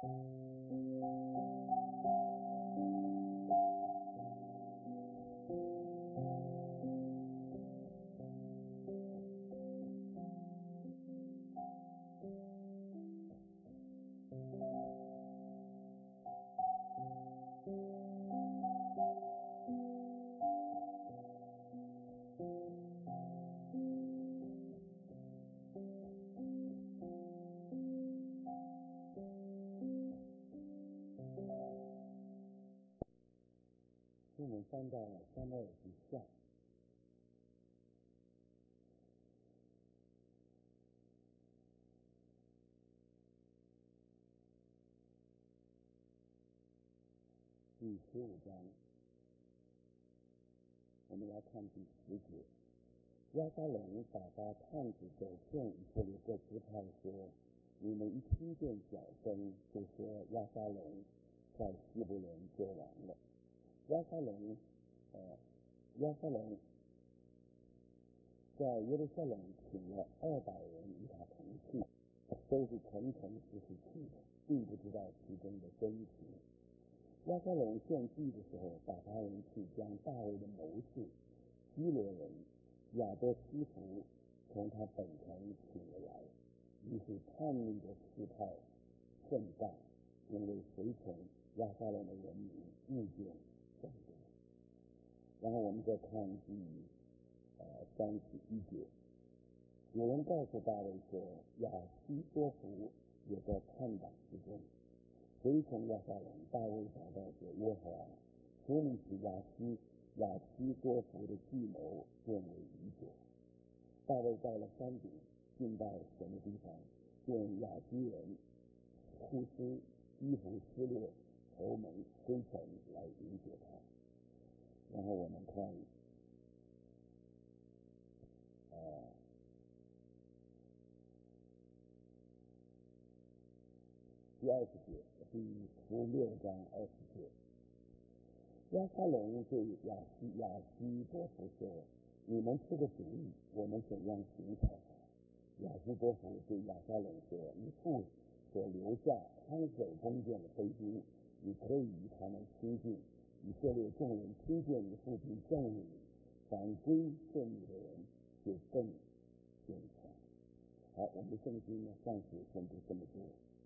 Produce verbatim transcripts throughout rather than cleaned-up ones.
我们翻到三二之下，第十五章，我们来看第十节。亚撒龙打发探子走遍以色列各支派说：你们一听见脚声，就说亚撒龙在希伯伦作王了。亚撒龙，呃，亚撒龙在耶路撒冷请了二百人与他同去，都是诚诚实实去的，并不知道其中的真情。亚撒龙献祭的时候，打发人去将大卫的谋士基罗人亚多西弗从他本城请了来，于是叛逆的事态甚大，因为随从亚撒龙的人民意见甚多。然后我们再看第呃三十一节，有人告诉大卫说，亚西多弗也在叛党之中。随从亚撒龙，大卫祷告说：耶和华，求你使亚西亚西多弗的计谋变为愚拙。大卫到了山顶，进到神的地方，见亚基人户师衣服撕裂，头蒙灰尘来迎接他。然后我们看呃第二十节，第十六章二十节，亚撒龙对亚西亚西多弗说：你们出个主意，我们怎样行才好？亚西多弗对亚撒龙说：你父所留下看守弓箭的飞兵，你可以与他们亲近。以色列众人听见你父亲憎恶你，反归顺你的人就更坚强。好，我们的圣经呢，暂时先读这么多。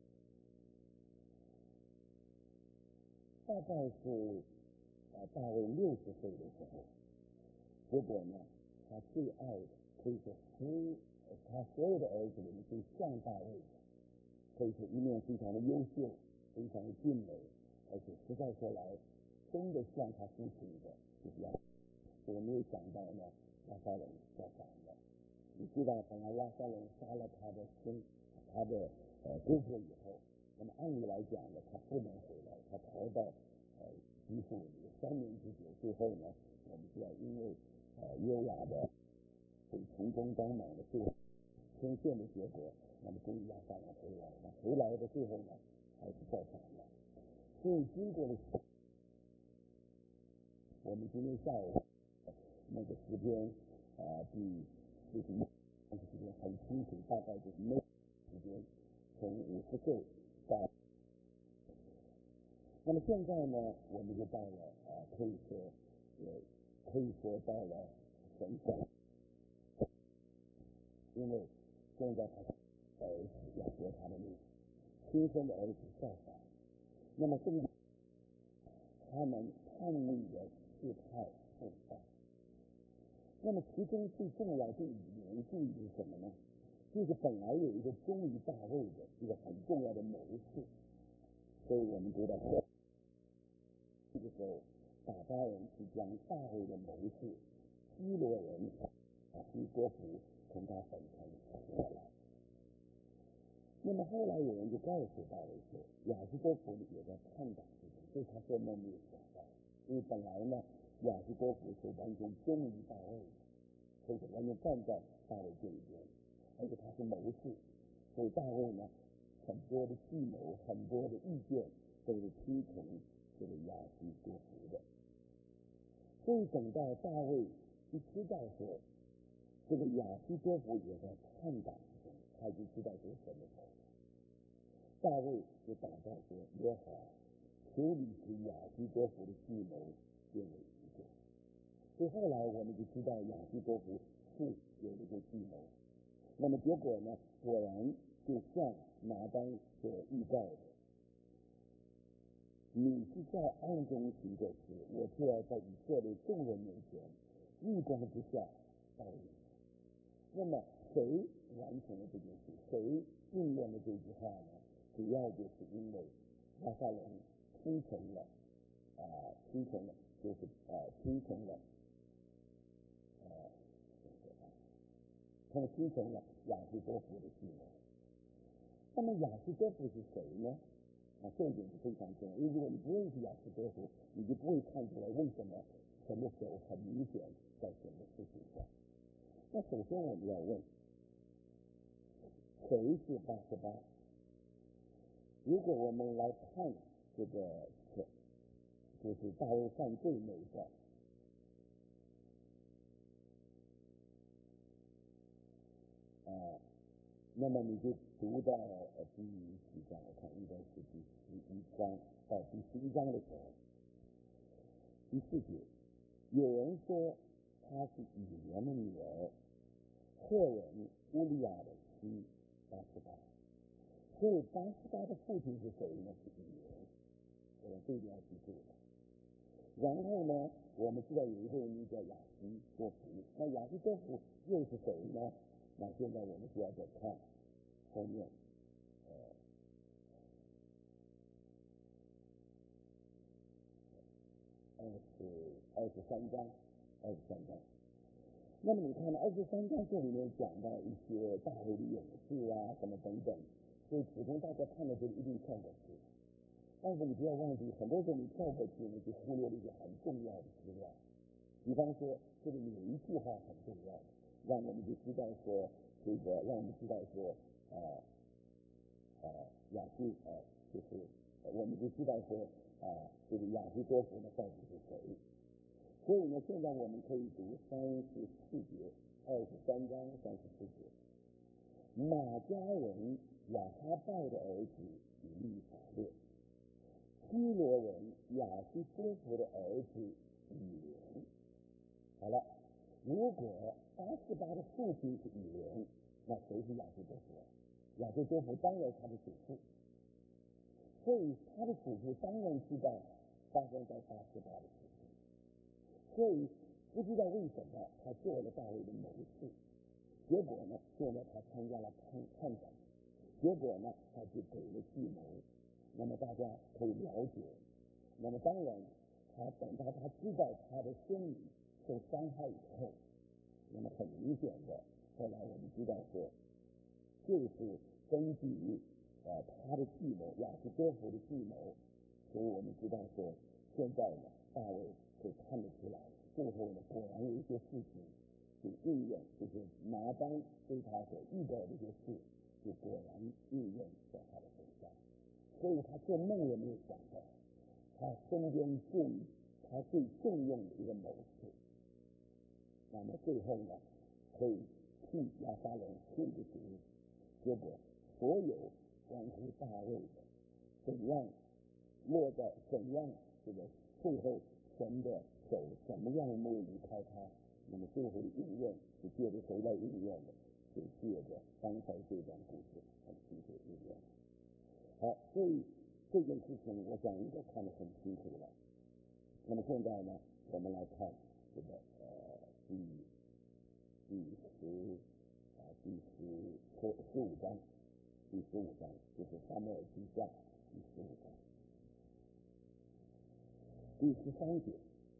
大概是呃大卫六十岁的时候，结果呢，他最爱的可以说十他所有的儿子里面最像大卫的，可以说一面非常的优秀，非常的俊美，而且实在说来真的像他父亲的就是亚，我没有想到呢，亚撒龙造反了。你知道，本来亚撒龙杀了他的兄，他的呃哥哥以后，那么按理来讲呢，他不能回来，他逃到呃基辅里三年之久。最后呢，我们知道，因为呃约雅的被成功当满的最后牵线的结果，那么终于亚撒龙回来了。回来的最后呢，还是造反了。所以经过了。我们今天下午那个诗篇啊、呃，第四十一那个时间很清楚，大概就是那时间从五十岁到。那么现在呢，我们就到了啊、呃，可以说也可以说到了神圣，因为现在他的儿子要学他的路，亲生的儿子造反，那么这个他们叛逆的事态很大。那么其中最重要、最引人注意的是什么呢？就是本来有一个忠于大卫的一个很重要的谋士，所以我们知道这个时候打发人去将大卫的谋士基罗人亚西多弗从他本城请来。那么后来有人就告诉大卫说，亚西多弗也在叛党之中，所以他说那没有想到，因为本来呢，亚西多弗是完全忠于大卫的，所以完全站在大卫这一边，而且他是谋士，所以大卫呢，很多的计谋、很多的意见都是听从这个亚西多弗的。所以等到大卫一知道说这个亚西多弗也在叛党之中，他就知道这是什么事。 大卫就祷告说：耶和华，求你使亚基多弗的计谋变为一个。所以后来我们就知道亚基多弗是有一个计谋。那么结果呢，果然就像拿单所预告的，你是在暗中行这事，我就要在以色列众人面前日光之下报应。那么谁完成了这件事？谁应验了这句话呢？主要就是因为亚撒龙听从了啊、呃，听从了，就是呃，听从了呃，这个啊，他们听从了亚基多弗的计谋。那么亚基多弗是谁呢？啊，这一点是非常重要，因为如果你不认识亚基多弗，你就不会看出来为什么神的手很明显在神的事情上。那首先我们要问，谁是八十八？如果我们来看这个，就是大卫犯罪那一段，啊，那么你就读到呃第几章？我看应该是第十一章到第十一章的时候，第四节，有人说她是以莲的女儿，赫人乌利亚的妻八十八。所以八十八的父亲是谁呢？是以莲，我这一定要记住了。然后呢，我们知道有一个人叫亚基多弗，那亚基多弗又是谁呢？那现在我们就要再看后面，呃，二十二十三章，二十三章。那么你看二十三章这里面讲到一些大卫的勇士啊，什么等等，所以普通大家看到这里一定跳过去。但是你不要忘记，很多时候你跳过去，你就忽略了一些很重要的资料。比方说，这里有一句话很重要，让我们就知道说，这个让我们知道说，啊啊亚基啊，就是我们就知道说啊，这个亚基多弗呢到底是谁？所以呢，现在我们可以读三十四节，二十三章三十四节。马家人亚哈拜的儿子以利法列，基罗人亚基多弗的儿子以莲。好了，如果八十八的父亲是以莲，那谁是亚基多弗？亚基多弗当然他的祖父，所以他的祖父当然知道发生在八十八的事情。所以不知道为什么他做了大卫的谋士，结果呢，现在他参加了探探长，结果呢，他就给了计谋。那么大家可以了解，那么当然他等到他知道他的孙女受伤害以后，那么很明显的，后来我们知道说，就是根据呃他的计谋，亚基多弗的计谋，所以我们知道说，现在呢，大卫可以看得出来，最后呢，果然有一些事情就应验，就是拿单对他所遇到的这些事，就果然应验在他的身上。所以他做梦也没有想到，他身边最他最重用的一个谋士，那么最后呢，可以替亚撒龙庆祝主，结果所有关乎大卫的怎样落在怎样这个最后神的手怎么样没有离开他，那么最后的应验是借着谁来应验的？就借着刚才这段故事很清楚应验。好，所以这件事情我想应该看得很清楚了。那么现在呢，我们来看这个呃第第十啊第十十十五章，第十五章就是撒母耳记下第十五章第十三节。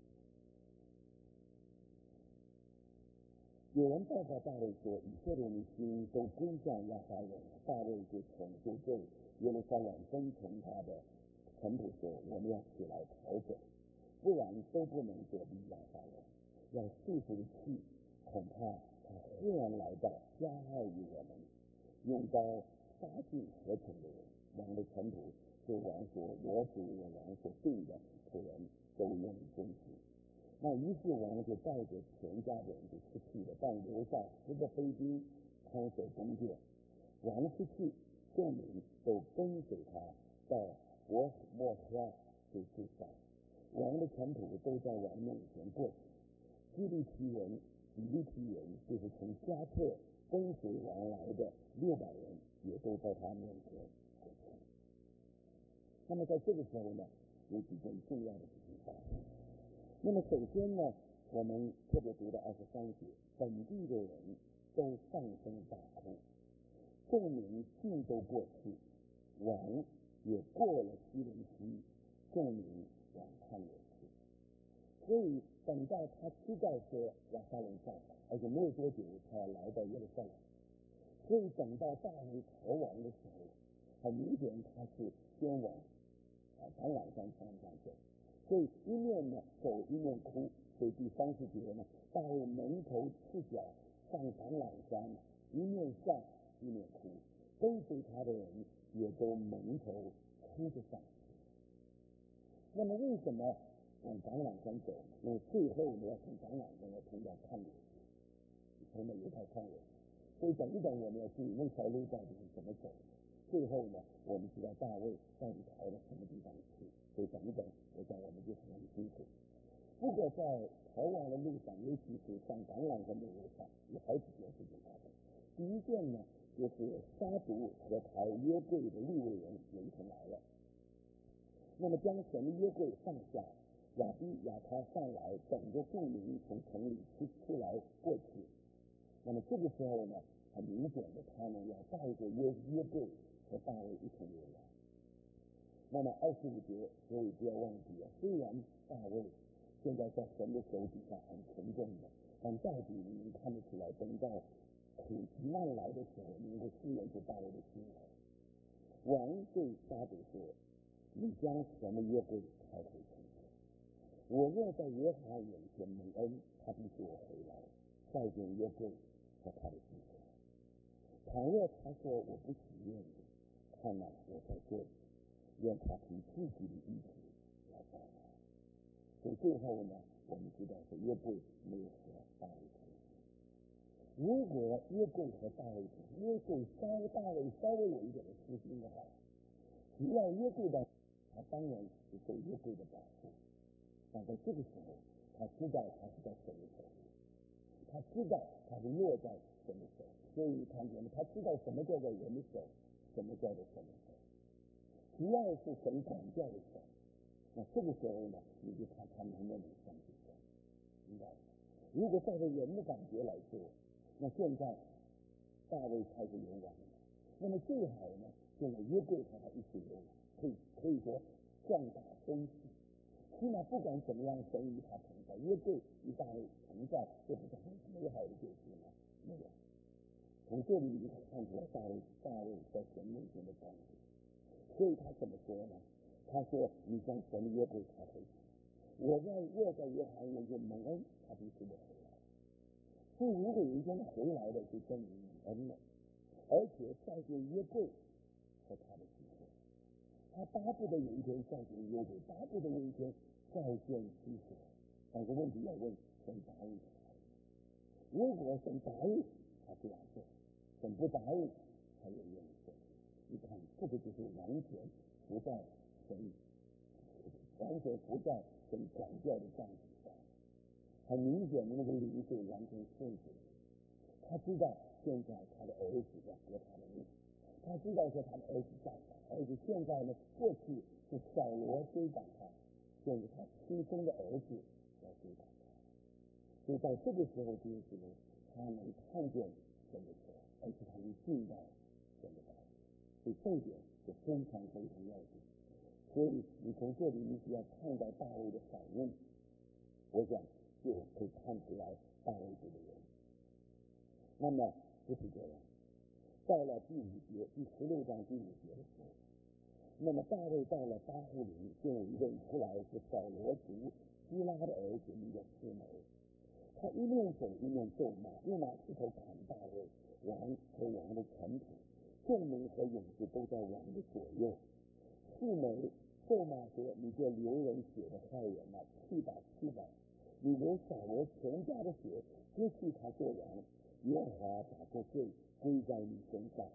有人报告大卫说，以色列人心都归向亚撒龙，大卫就从就对耶路撒冷分从他的臣仆说，我们要起来逃走，不然都不能躲避亚撒龙。要束缚的气，恐怕他忽然来到，加害于我们，用刀杀尽合成的人。王的臣仆对王说，我主我王所定的仆人都用遵行。那于是王就带着全家人就出去了，但留下十个飞兵看守宫殿。王出去， 众民都跟随他到伯莫哈去驻扎，王的臣仆都在王面前过去。基利提人、比利提人，就是从加特跟随王来的六百人，也都在他面前过去。那么在这个时候呢，有几件重要的事情发生。那么首先呢，我们特别读到二十三节，本地的人都放声大哭，众民尽都过去，王也过了西伦溪，众民往看远去。所以等到他知道说亚撒龙造反，而且没有多久他要来到耶路撒冷，所以等到大卫逃亡的时候，很明显他是先往啊橄榄山方向走，所以一面呢走一面哭。所以第三十节呢，大卫蒙头赤脚上橄榄山，一面上一面哭，跟随他的人也都蒙头哭着上去。那么为什么往橄榄山走？因为最后呢要从橄榄山要通到旷野去，从那犹太旷野。所以等一等我们要注意那条路到底是怎么走的。最后呢，我们知道大卫到底逃到什么地方去。所以等一等，我想我们就很清楚。不过在逃亡的路上，尤其是上橄榄山的路上，有好几件事情发生。第一件呢，就是杀毒和抬约柜的利未人也一同来了。那么将神的约柜放下，亚比亚他上来，等着众民从城里出出来过去。那么这个时候呢，很明显的，他们要带着约约柜和大卫一同流来。那么二十五节，所以不要忘记啊，虽然大卫现在在神的手底下很沉重的，但到底你能看得出来，等到苦极难来的时候，能够试验出大卫的心来。王对沙得说：“你将神的约柜抬回城去。我若在耶和华眼前蒙恩，他必使我回来，再见约柜和他的祭司。倘若他说我不喜悦你，看哪，我在这里，愿他凭自己的意志来报答。”所以最后呢，我们知道是约柜没有和大卫同行。如果约柜和大卫同行，约柜稍大卫稍微有一点的私心的话，只要约柜的，他当然是受约柜的保护。但在这个时候，他知道他是在神的手里，他知道他是落在神的手里。所以看见了，他知道什么叫做人的手，什么叫做神的手。只要是神管教的手，那这个时候呢，你就看他能不能相信神，明白吗？如果照着人的感觉来说，那现在大卫开始流亡了，那么最好呢，现在约柜和他一起流亡，可以可以说壮大声势。起码不管怎么样，神与他同在，约柜与大卫同在，这不是很美好的结局吗？没有。从这里你就看出来大卫大卫在神面前的光景。所以他怎么说呢？他说：“你将神的约柜抬回去，我在若在约翰面前蒙恩，他必使我回来。”所以如果有一天回来的，就证明蒙恩了，而且再见约柜和他的机会。他巴不得有一天再见约柜，巴不得有一天再见基督。但是问题要问神答应他。如果神答应，他这样做；神不答应，他也愿意做。你看，这个就是完全不在神，完全不在神管教的帐子上。很明显的那个灵是完全顺服的。他知道现在他的儿子要割他的命，他知道说他的儿子造反，儿子现在呢，过去是扫罗追赶他，现在他亲生的儿子要追赶他。所以在这个时候，就是呢，他能看见神的手，而且他能进到神的怀里。所以这一点是非常非常要紧。所以你从这里你只要看到大卫的反应，我想就可以看出来大卫这个人。那么不是这样，到了第五节第十六章第五节的时候，那么大卫到了巴户林，就有一人出来是扫罗族基拉的儿子，名叫示每。他一面走一面咒骂，又拿石头砍大卫，王和王的臣仆，众民和勇士都在王的左右。示每咒骂说：“你这流人血的害人啊，去吧去吧！你流扫罗全家的血，割去他做王。耶和华把这罪归在你身上，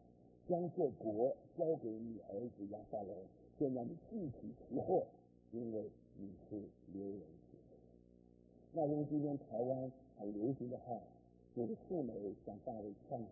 将这国交给你儿子亚撒龙，现在你具体吃货，因为你是流人血的。那用今天台湾很流行的话，就是素梅向大卫唱